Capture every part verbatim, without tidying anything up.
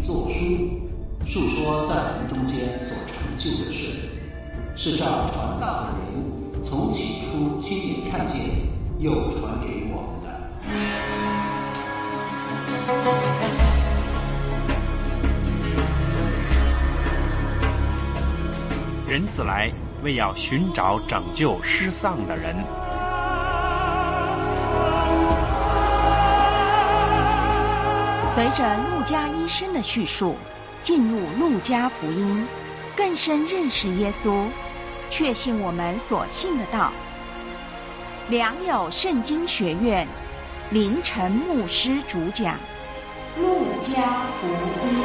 作书，述说在我们中间所成就的事，是照传道的人从起初亲眼看见，又传给我们的。 人子来，为要寻找拯救失丧的人。 随着路加医生的叙述，进入路加福音，更深认识耶稣，确信我们所信的道。良友圣经学院林晨牧师主讲《路加福音》。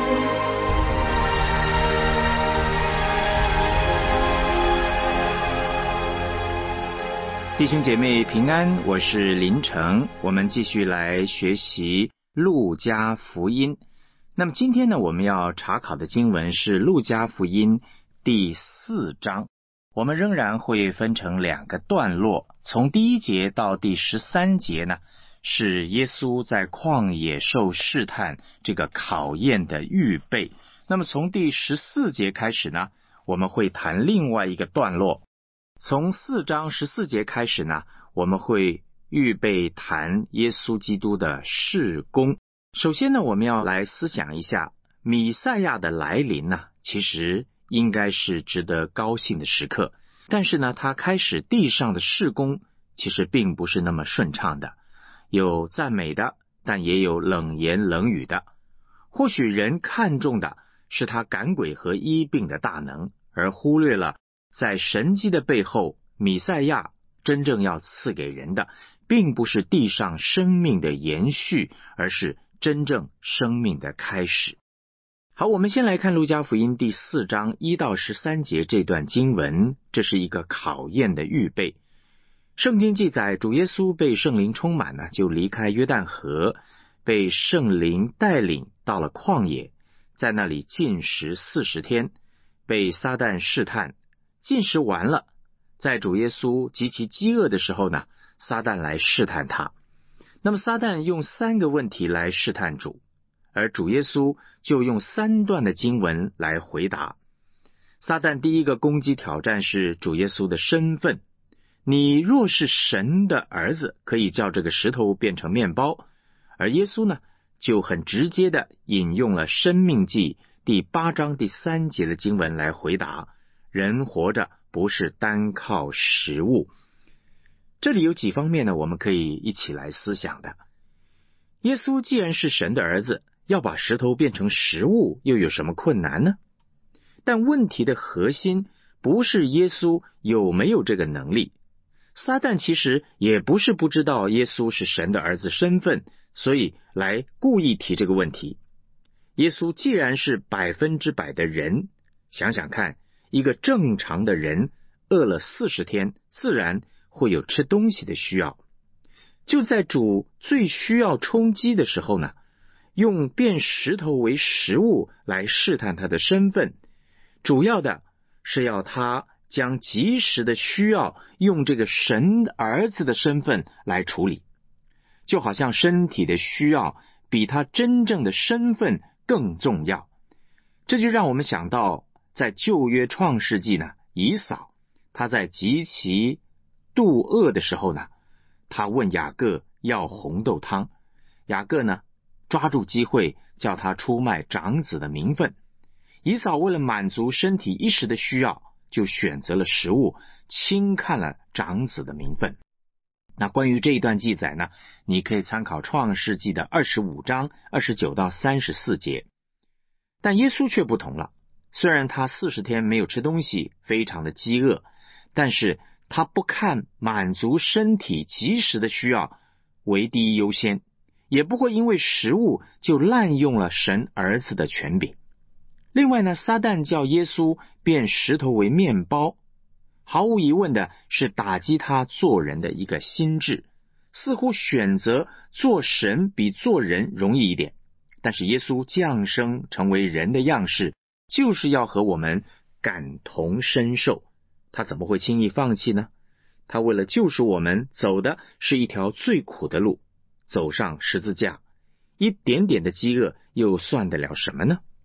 弟兄姐妹平安，我是林成，我们继续来学习路加福音。那么今天呢，我们要查考的经文是路加福音第四章。我们仍然会分成两个段落，从第一节到第十三节呢，是耶稣在旷野受试探这个考验的预备。那么从第十四节开始呢，我们会谈另外一个段落。从四章十四节开始呢，我们会预备谈耶稣基督的事工。首先呢，我们要来思想一下弥赛亚的来临呢，其实应该是值得高兴的时刻。但是呢，他开始地上的事工其实并不是那么顺畅的，有赞美的，但也有冷言冷语的。或许人看重的是他赶鬼和医病的大能，而忽略了在神迹的背后，弥赛亚真正要赐给人的并不是地上生命的延续，而是真正生命的开始。好，我们先来看路加福音第四章一到十三节这段经文，这是一个考验的预备。圣经记载，主耶稣被圣灵充满呢，就离开约旦河，被圣灵带领到了旷野，在那里禁食四十天，被撒旦试探。禁食完了，在主耶稣极其饥饿的时候呢，撒旦来试探他。那么撒旦用三个问题来试探主，而主耶稣就用三段的经文来回答。撒旦第一个攻击挑战是主耶稣的身份，你若是神的儿子，可以叫这个石头变成面包。而耶稣呢，就很直接的引用了申命记第八章第三节的经文来回答，人活着不是单靠食物。这里有几方面呢，我们可以一起来思想的。耶稣既然是神的儿子，要把石头变成食物，又有什么困难呢？但问题的核心不是耶稣有没有这个能力，撒旦其实也不是不知道耶稣是神的儿子身份，所以来故意提这个问题。耶稣既然是百分之百的人，想想看，一个正常的人饿了四十天，自然会有吃东西的需要。就在主最需要充饥的时候呢，用变石头为食物来试探他的身份，主要的是要他将及时的需要用这个神儿子的身份来处理，就好像身体的需要比他真正的身份更重要。这就让我们想到在旧约创世纪呢，以扫他在极其肚饿的时候呢，他问雅各要红豆汤，雅各呢抓住机会叫他出卖长子的名分。以扫为了满足身体一时的需要，就选择了食物，轻看了长子的名分。那关于这一段记载呢，你可以参考创世纪的二十五章二十九到三十四节。但耶稣却不同了，虽然他四十天没有吃东西，非常的饥饿，但是他不看满足身体及时的需要为第一优先，也不会因为食物就滥用了神儿子的权柄。另外呢，撒旦叫耶稣变石头为面包，毫无疑问的是打击他做人的一个心智，似乎选择做神比做人容易一点。但是耶稣降生成为人的样式，就是要和我们感同身受，他怎么会轻易放弃呢？他为了救赎我们，走的是一条最苦的路，走上十字架，一点点的饥饿又算得了什么呢？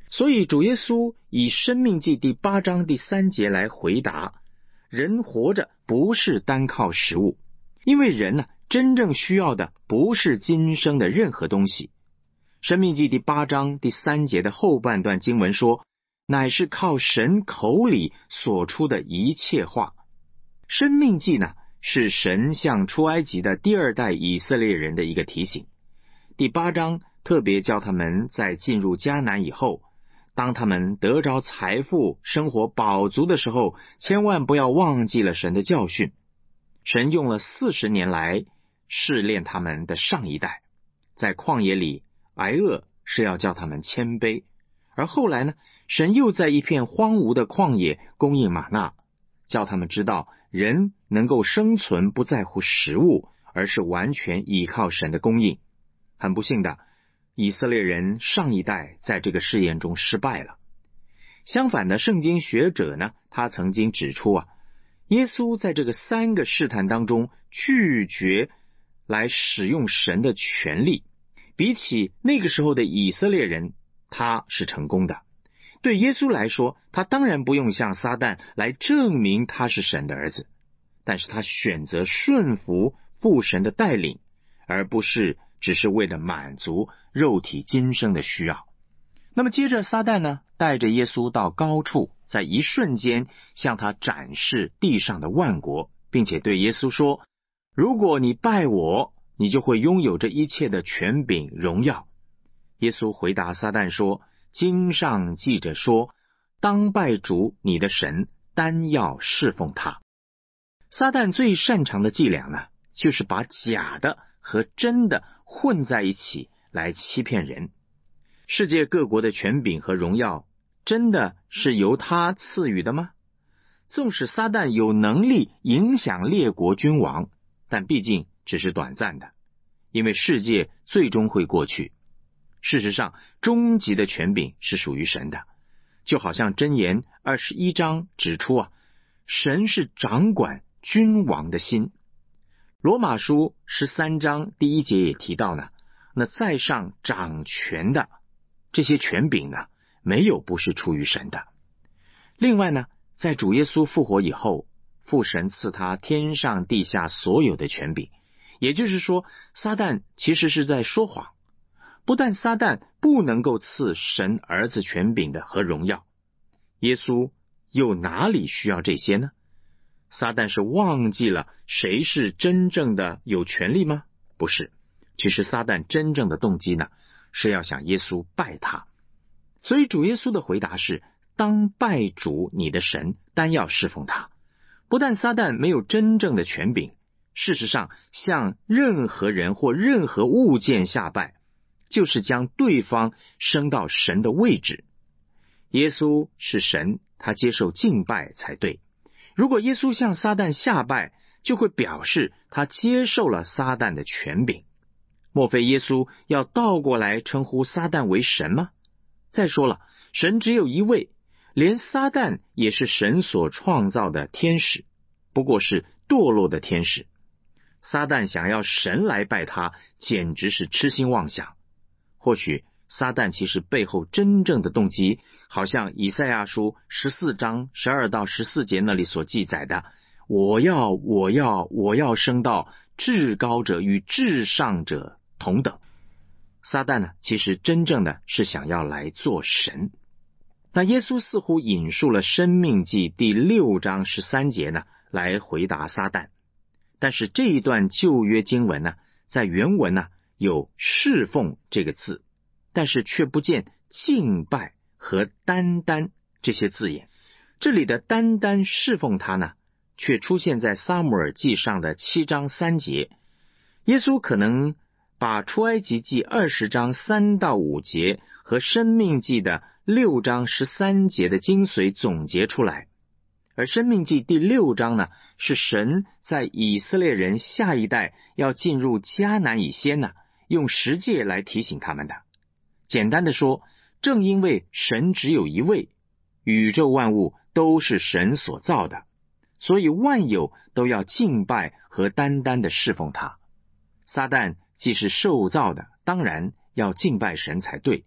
所以主耶稣以申命记第八章第三节来回答，人活着不是单靠食物，因为人呢，真正需要的不是今生的任何东西。申命记第八章第三节的后半段经文说，乃是靠神口里所出的一切话。申命记呢，是神向出埃及的第二代以色列人的一个提醒。第八章特别教他们在进入迦南以后，当他们得着财富、生活饱足的时候，千万不要忘记了神的教训。神用了四十年来试炼他们的上一代，在旷野里挨饿是要叫他们谦卑，而后来呢，神又在一片荒芜的旷野供应玛纳，叫他们知道人能够生存不在乎食物，而是完全依靠神的供应。很不幸的，以色列人上一代在这个试验中失败了。相反的，圣经学者呢，他曾经指出啊，耶稣在这个三个试探当中拒绝来使用神的权力，比起那个时候的以色列人，他是成功的。对耶稣来说，他当然不用向撒旦来证明他是神的儿子，但是他选择顺服父神的带领，而不是只是为了满足肉体今生的需要。那么接着撒旦呢，带着耶稣到高处，在一瞬间向他展示地上的万国，并且对耶稣说，如果你拜我，你就会拥有这一切的权柄荣耀。耶稣回答撒旦说，经上记着说，当拜主你的神，单要侍奉他。撒旦最擅长的伎俩呢，就是把假的和真的混在一起来欺骗人。世界各国的权柄和荣耀，真的是由他赐予的吗？纵使撒旦有能力影响列国君王，但毕竟只是短暂的，因为世界最终会过去。事实上，终极的权柄是属于神的，就好像箴言二十一章指出啊，神是掌管君王的心。罗马书十三章第一节也提到呢，那在上掌权的这些权柄呢，没有不是出于神的。另外呢，在主耶稣复活以后，父神赐他天上地下所有的权柄，也就是说，撒旦其实是在说谎。不但撒旦不能够赐神儿子权柄的和荣耀，耶稣又哪里需要这些呢？撒旦是忘记了谁是真正的有权利吗？不是，其实撒旦真正的动机呢，是要想耶稣拜他。所以主耶稣的回答是，当拜主你的神，单要侍奉他。不但撒旦没有真正的权柄，事实上向任何人或任何物件下拜，就是将对方升到神的位置。耶稣是神，他接受敬拜才对。如果耶稣向撒旦下拜，就会表示他接受了撒旦的权柄。莫非耶稣要倒过来称呼撒旦为神吗？再说了，神只有一位，连撒旦也是神所创造的天使，不过是堕落的天使。撒旦想要神来拜他，简直是痴心妄想。或许撒旦其实背后真正的动机，好像以赛亚书十四章十二到十四节那里所记载的，我要我要我要升到至高者与至上者同等。撒旦呢，其实真正的是想要来做神。那耶稣似乎引述了申命记第六章十三节呢，来回答撒旦。但是这一段旧约经文呢，在原文呢有侍奉这个字，但是却不见敬拜和单单这些字眼。这里的单单侍奉他呢，却出现在撒母耳记上的七章三节。耶稣可能把出埃及记二十章三到五节和申命记的六章十三节的精髓总结出来。而申命记第六章呢，是神在以色列人下一代要进入迦南以先呢，用十诫来提醒他们的。简单的说，正因为神只有一位，宇宙万物都是神所造的，所以万有都要敬拜和单单的侍奉他。撒旦既是受造的，当然要敬拜神才对，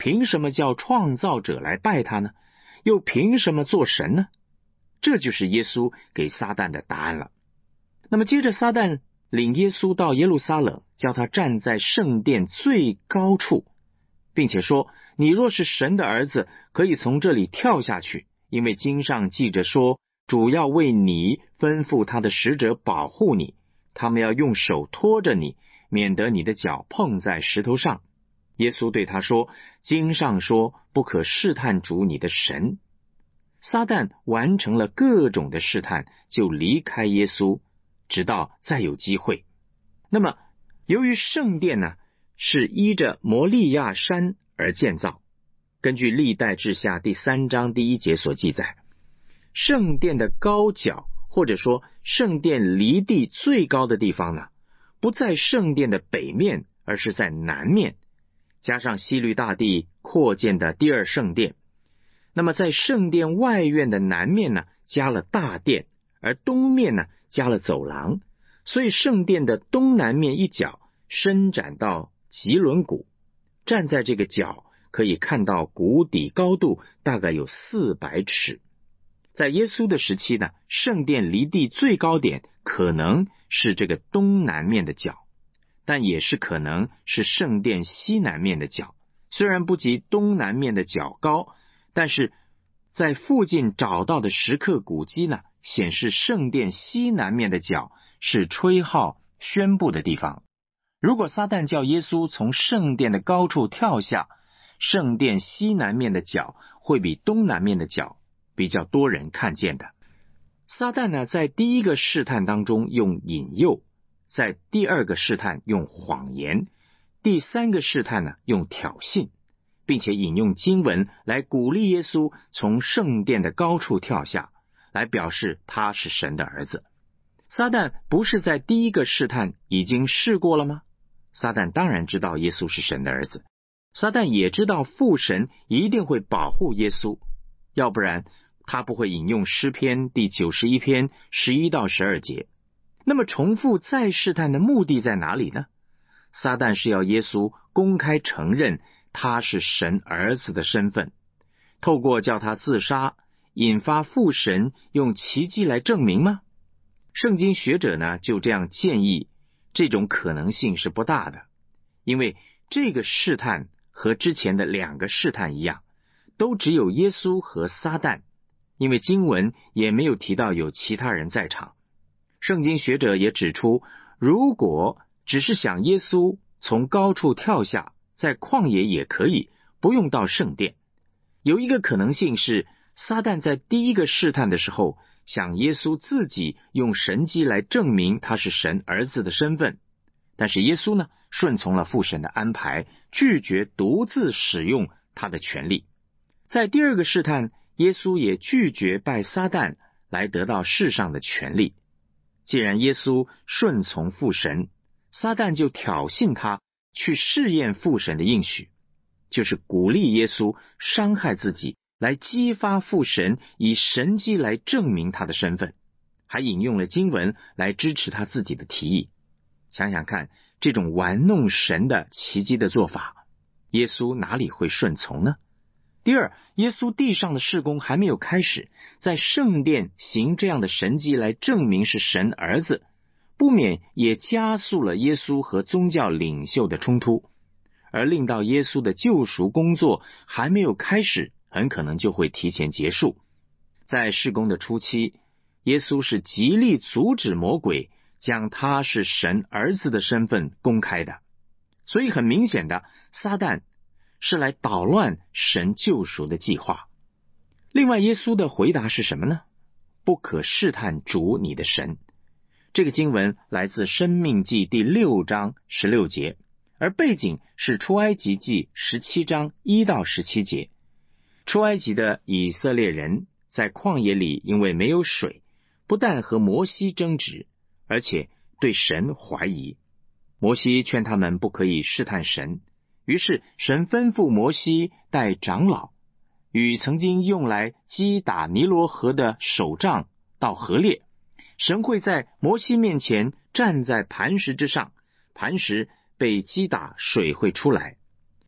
凭什么叫创造者来拜他呢？又凭什么做神呢？这就是耶稣给撒旦的答案了。那么接着撒旦领耶稣到耶路撒冷，叫他站在圣殿最高处，并且说，你若是神的儿子，可以从这里跳下去，因为经上记着说，主要为你吩咐他的使者保护你，他们要用手托着你，免得你的脚碰在石头上。耶稣对他说，经上说，不可试探主你的神。撒旦完成了各种的试探，就离开耶稣，直到再有机会。那么由于圣殿呢是依着摩利亚山而建造，根据历代志下第三章第一节所记载，圣殿的高角，或者说圣殿离地最高的地方呢，不在圣殿的北面，而是在南面，加上希律大帝扩建的第二圣殿。那么在圣殿外院的南面呢，加了大殿，而东面呢，加了走廊，所以圣殿的东南面一角伸展到吉伦谷，站在这个角可以看到谷底高度大概有四百尺。在耶稣的时期呢，圣殿离地最高点可能是这个东南面的角，但也是可能是圣殿西南面的角。虽然不及东南面的角高，但是在附近找到的石刻古迹呢，显示圣殿西南面的角是吹号宣布的地方。如果撒旦叫耶稣从圣殿的高处跳下，圣殿西南面的角会比东南面的角比较多人看见的。撒旦呢，在第一个试探当中用引诱，在第二个试探用谎言，第三个试探呢用挑衅，并且引用经文来鼓励耶稣从圣殿的高处跳下，来表示他是神的儿子。撒旦不是在第一个试探已经试过了吗？撒旦当然知道耶稣是神的儿子，撒旦也知道父神一定会保护耶稣，要不然他不会引用诗篇第九十一篇十一到十二节。那么重复再试探的目的在哪里呢？撒旦是要耶稣公开承认他是神儿子的身份，透过叫他自杀，引发父神用奇迹来证明吗？圣经学者呢就这样建议，这种可能性是不大的，因为这个试探和之前的两个试探一样，都只有耶稣和撒旦，因为经文也没有提到有其他人在场。圣经学者也指出，如果只是想耶稣从高处跳下，在旷野也可以，不用到圣殿。有一个可能性是，撒旦在第一个试探的时候，想耶稣自己用神迹来证明他是神儿子的身份，但是耶稣呢，顺从了父神的安排，拒绝独自使用他的权利。在第二个试探，耶稣也拒绝拜撒旦来得到世上的权利。既然耶稣顺从父神，撒旦就挑衅他去试验父神的应许，就是鼓励耶稣伤害自己，来激发父神以神迹来证明他的身份，还引用了经文来支持他自己的提议。想想看，这种玩弄神的奇迹的做法，耶稣哪里会顺从呢？第二，耶稣地上的事工还没有开始，在圣殿行这样的神迹来证明是神儿子，不免也加速了耶稣和宗教领袖的冲突，而令到耶稣的救赎工作还没有开始，很可能就会提前结束。在事工的初期，耶稣是极力阻止魔鬼将他是神儿子的身份公开的，所以很明显的，撒旦是来捣乱神救赎的计划。另外，耶稣的回答是什么呢？不可试探主你的神。这个经文来自申命记第六章十六节，而背景是出埃及记十七章一到十七节。出埃及的以色列人在旷野里，因为没有水，不但和摩西争执，而且对神怀疑。摩西劝他们不可以试探神，于是神吩咐摩西带长老与曾经用来击打尼罗河的手杖到河裂，神会在摩西面前站在磐石之上，磐石被击打，水会出来。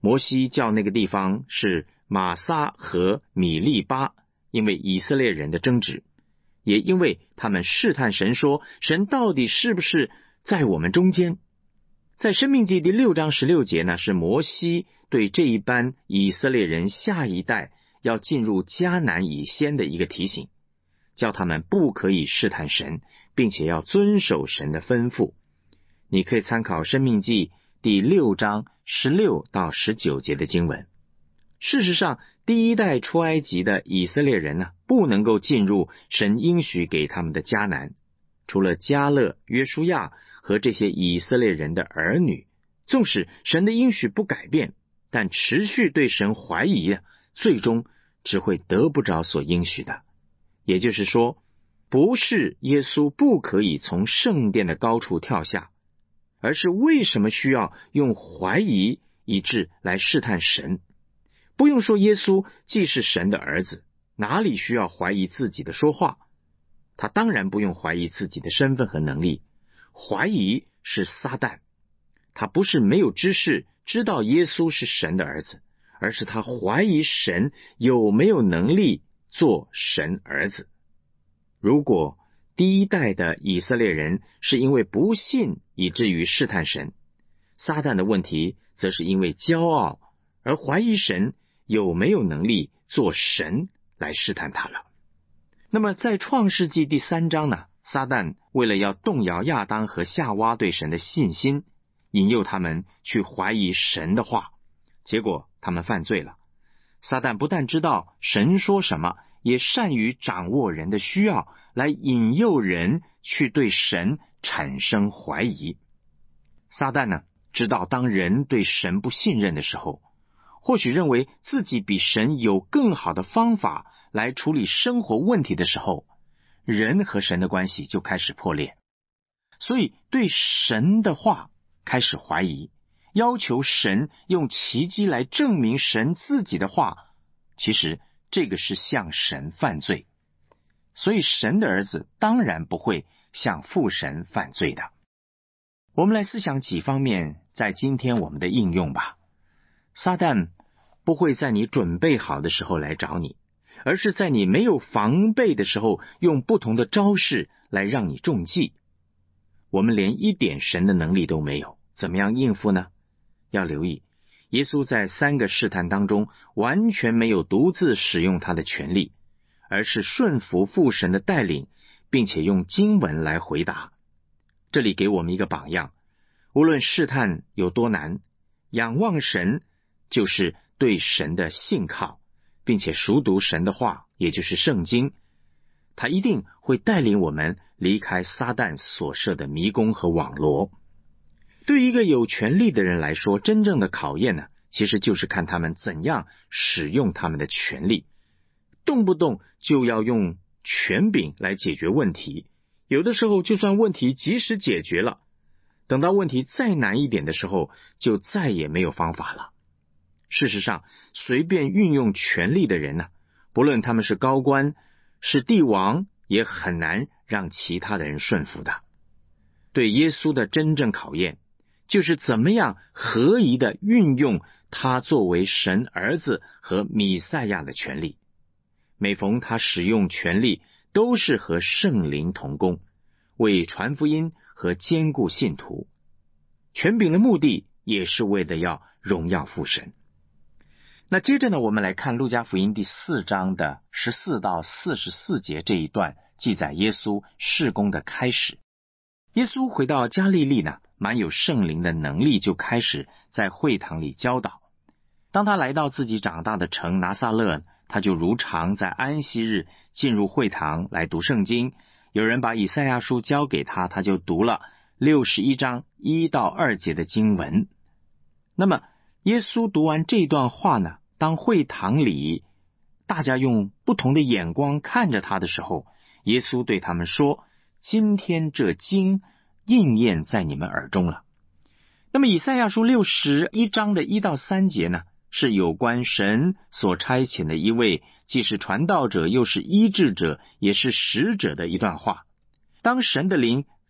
摩西叫那个地方是玛撒和米利巴，因为以色列人的争执，也因为他们试探神说，神到底是不是在我们中间。在申命记第六章十六节呢，是摩西对这一班以色列人下一代要进入迦南以先的一个提醒，叫他们不可以试探神，并且要遵守神的吩咐。你可以参考申命记第六章十六到十九节的经文。事实上，第一代出埃及的以色列人呢，不能够进入神应许给他们的迦南，除了迦勒、约书亚和这些以色列人的儿女，纵使神的应许不改变，但持续对神怀疑啊，最终只会得不着所应许的。也就是说，不是耶稣不可以从圣殿的高处跳下，而是为什么需要用怀疑以致来试探神？不用说耶稣既是神的儿子，哪里需要怀疑自己的说话？他当然不用怀疑自己的身份和能力。怀疑是撒旦，他不是没有知识知道耶稣是神的儿子，而是他怀疑神有没有能力做神儿子。如果第一代的以色列人是因为不信以至于试探神，撒旦的问题则是因为骄傲而怀疑神有没有能力做神来试探他了。那么在创世纪第三章呢，撒旦为了要动摇亚当和夏娃对神的信心，引诱他们去怀疑神的话，结果他们犯罪了。撒旦不但知道神说什么，也善于掌握人的需要，来引诱人去对神产生怀疑。撒旦呢，知道当人对神不信任的时候，或许认为自己比神有更好的方法来处理生活问题的时候，人和神的关系就开始破裂。所以对神的话开始怀疑，要求神用奇迹来证明神自己的话，其实这个是向神犯罪。所以神的儿子当然不会向父神犯罪的。我们来思想几方面在今天我们的应用吧。撒旦不会在你准备好的时候来找你，而是在你没有防备的时候，用不同的招式来让你中计。我们连一点神的能力都没有，怎么样应付呢？要留意，耶稣在三个试探当中完全没有独自使用他的权力，而是顺服父神的带领，并且用经文来回答。这里给我们一个榜样，无论试探有多难，仰望神就是对神的信靠，并且熟读神的话，也就是圣经，他一定会带领我们离开撒旦所设的迷宫和网罗。对于一个有权力的人来说，真正的考验呢，其实就是看他们怎样使用他们的权力，动不动就要用权柄来解决问题，有的时候就算问题及时解决了，等到问题再难一点的时候，就再也没有方法了。事实上，随便运用权力的人呢，不论他们是高官是帝王，也很难让其他的人顺服的。对耶稣的真正考验，就是怎么样合宜的运用他作为神儿子和弥赛亚的权利。每逢他使用权力，都是和圣灵同工，为传福音和坚固信徒。权柄的目的也是为了要荣耀父神。那接着呢，我们来看路加福音第四章的十四到四十四节这一段，记载耶稣事工的开始。耶稣回到加利利呢，满有圣灵的能力，就开始在会堂里教导。当他来到自己长大的城拿撒勒，他就如常在安息日进入会堂来读圣经。有人把以赛亚书交给他，他就读了六十一章一到二节的经文。那么耶稣读完这段话呢，当会堂里大家用不同的眼光看着他的时候，耶稣对他们说，今天这经应验在你们耳中了。那么以赛亚书六十一章的一到三节呢，是有关神所差遣的一位既是传道者又是医治者也是使者的一段话。当神的灵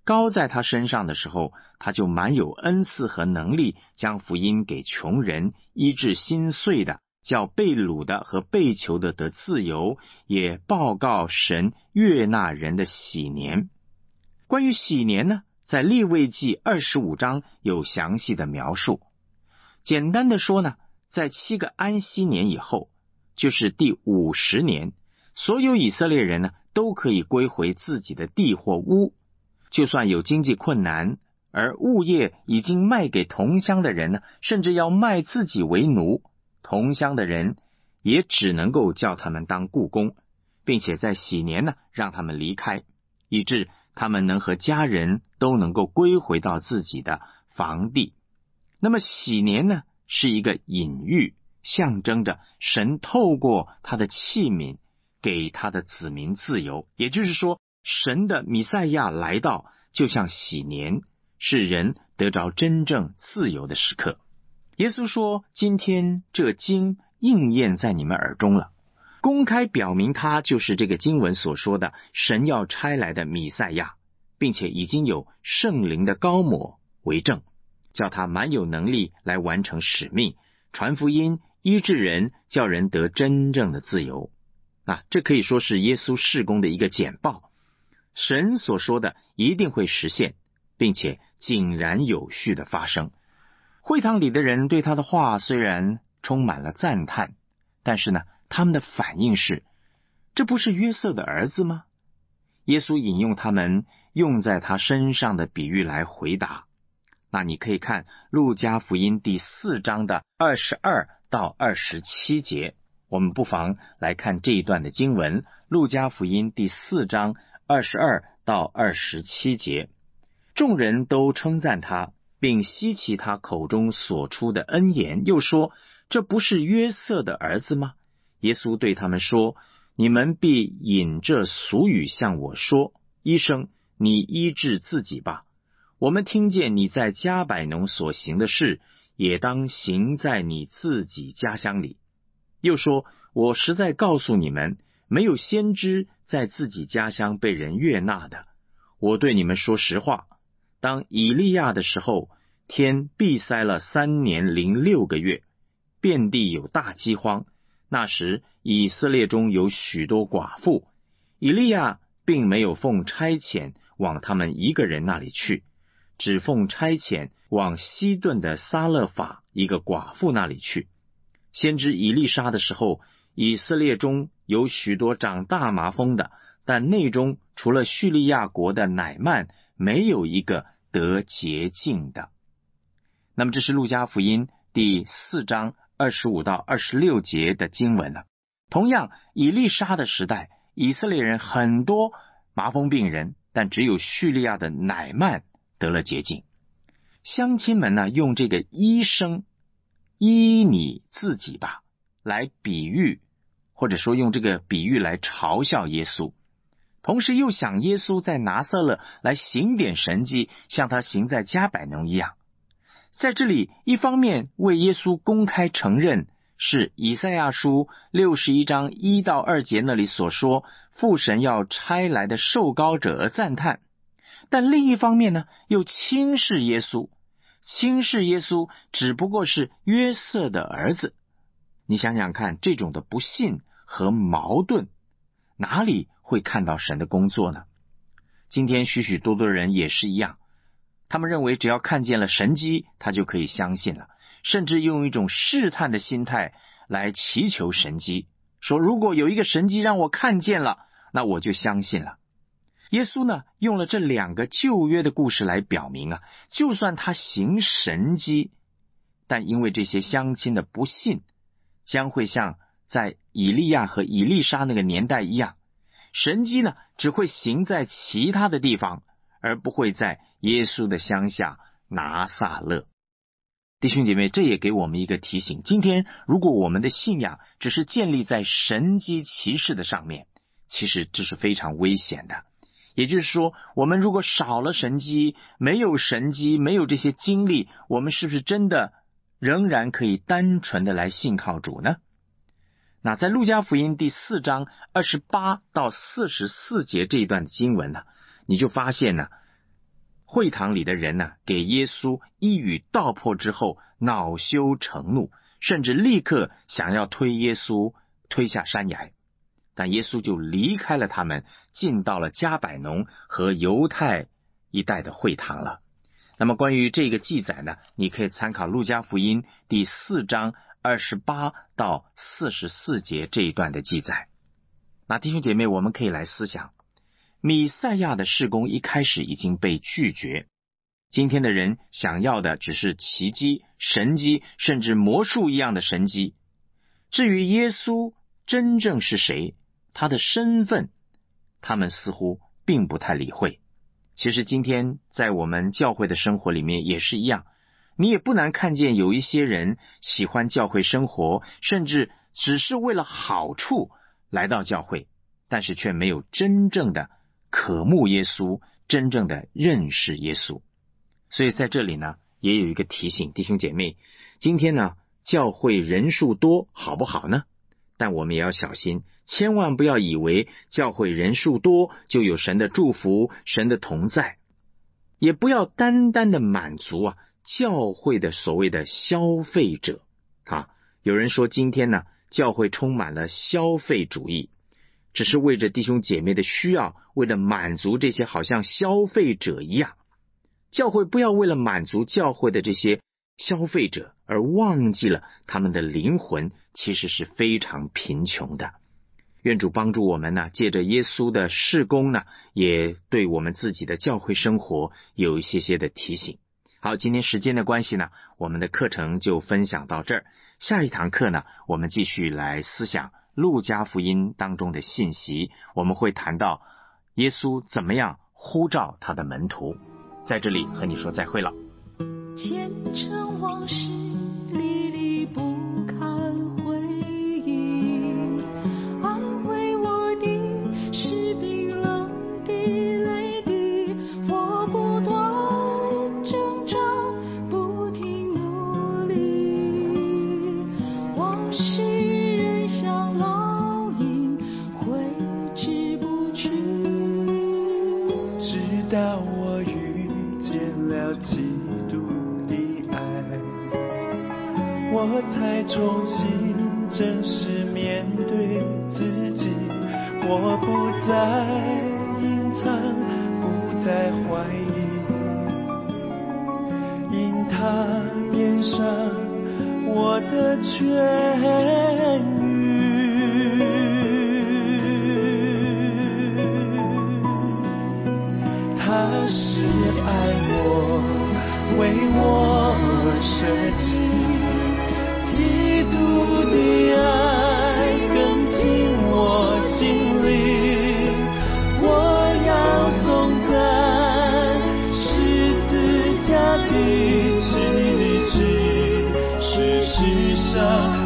高在他身上的时候，他就满有恩赐和能力，将福音给穷人，医治心碎的，叫被掳的和被囚的得自由，也报告神悦纳人的喜年。关于喜年呢，在利未记二十五章有详细的描述。简单的说呢，在七个安息年以后，就是第五十年，所有以色列人呢都可以归回自己的地或屋。就算有经济困难，而物业已经卖给同乡的人呢，甚至要卖自己为奴，同乡的人也只能够叫他们当雇工，并且在喜年呢让他们离开，以致他们能和家人都能够归回到自己的房地。那么喜年呢是一个隐喻，象征着神透过他的器皿给他的子民自由，也就是说神的弥赛亚来到，就像喜年，是人得着真正自由的时刻。耶稣说，今天这经应验在你们耳中了，公开表明他就是这个经文所说的神要差来的弥赛亚，并且已经有圣灵的膏抹为证，叫他满有能力来完成使命，传福音，医治人，叫人得真正的自由。啊，这可以说是耶稣事工的一个简报。神所说的一定会实现，并且井然有序的发生。会堂里的人对他的话虽然充满了赞叹，但是呢，他们的反应是，这不是约瑟的儿子吗？耶稣引用他们用在他身上的比喻来回答。那你可以看路加福音第四章的二十二到二十七节，我们不妨来看这一段的经文。路加福音第四章二十二到二十七节，众人都称赞他，并希奇他口中所出的恩言，又说，这不是约瑟的儿子吗？耶稣对他们说，你们必引这俗语向我说，医生，你医治自己吧。我们听见你在迦百农所行的事，也当行在你自己家乡里。又说，我实在告诉你们，没有先知在自己家乡被人悦纳的。我对你们说实话，当以利亚的时候，天闭塞了三年零六个月，遍地有大饥荒。那时以色列中有许多寡妇，以利亚并没有奉差遣往他们一个人那里去，只奉差遣往西顿的撒勒法一个寡妇那里去。先知以利沙的时候，以色列中有许多长大麻风的，但内中除了叙利亚国的乃曼，没有一个得洁净的。那么这是路加福音第四章二十五到二十六节的经文了。同样，以利沙的时代，以色列人很多麻风病人，但只有叙利亚的乃曼得了洁净。乡亲们呢，用这个医生医你自己吧来比喻，或者说用这个比喻来嘲笑耶稣，同时又想耶稣在拿撒勒来行点神迹，像他行在迦百农一样。在这里，一方面为耶稣公开承认是以赛亚书六十一章一到二节那里所说父神要差来的受膏者而赞叹，但另一方面呢，又轻视耶稣，轻视耶稣只不过是约瑟的儿子。你想想看，这种的不信和矛盾，哪里会看到神的工作呢？今天许许多多人也是一样，他们认为只要看见了神迹，他就可以相信了，甚至用一种试探的心态来祈求神迹，说如果有一个神迹让我看见了，那我就相信了。耶稣呢，用了这两个旧约的故事来表明啊，就算他行神迹，但因为这些乡亲的不信，将会像在以利亚和以利沙那个年代一样，神迹呢只会行在其他的地方，而不会在耶稣的乡下拿撒勒。弟兄姐妹，这也给我们一个提醒，今天如果我们的信仰只是建立在神迹奇事的上面，其实这是非常危险的。也就是说，我们如果少了神迹，没有神迹，没有这些经历，我们是不是真的仍然可以单纯的来信靠主呢？那在路加福音第四章二十八到四十四节这一段的经文呢，你就发现呢， 会堂里的人呢，给耶稣一语道破之后，恼羞成怒，甚至立刻想要推耶稣推下山崖。但耶稣就离开了他们，进到了迦百农和犹太一带的会堂了。那么关于这个记载呢，你可以参考路加福音第四章二十八到四十四节这一段的记载。那弟兄姐妹，我们可以来思想，弥赛亚的事工一开始已经被拒绝，今天的人想要的只是奇迹、神迹，甚至魔术一样的神迹。至于耶稣真正是谁，他的身份，他们似乎并不太理会。其实今天在我们教会的生活里面也是一样，你也不难看见有一些人喜欢教会生活，甚至只是为了好处来到教会，但是却没有真正的渴慕耶稣，真正的认识耶稣。所以在这里呢，也有一个提醒弟兄姐妹，今天呢，教会人数多好不好呢？但我们也要小心，千万不要以为教会人数多就有神的祝福，神的同在，也不要单单的满足啊教会的所谓的消费者啊。有人说今天呢，教会充满了消费主义，只是为着弟兄姐妹的需要，为了满足这些好像消费者一样。教会不要为了满足教会的这些消费者而忘记了他们的灵魂其实是非常贫穷的。愿主帮助我们呢，借着耶稣的事工呢，也对我们自己的教会生活有一些些的提醒。好，今天时间的关系呢，我们的课程就分享到这儿。下一堂课呢，我们继续来思想路加福音当中的信息，我们会谈到耶稣怎么样呼召他的门徒。在这里和你说再会了。 前尘往事历历不堪回忆，安慰我的是冰冷的泪滴，我不断挣扎，不停努力，往事仍像烙印挥之不去， 直到我遇见了基督的爱，我才重新正式面对自己，我不再隐藏，不再怀疑，因他变上我的痊愈。他是爱我，为我舍己，基督的爱更新我心里，我要颂赞十字架的奇迹，是世上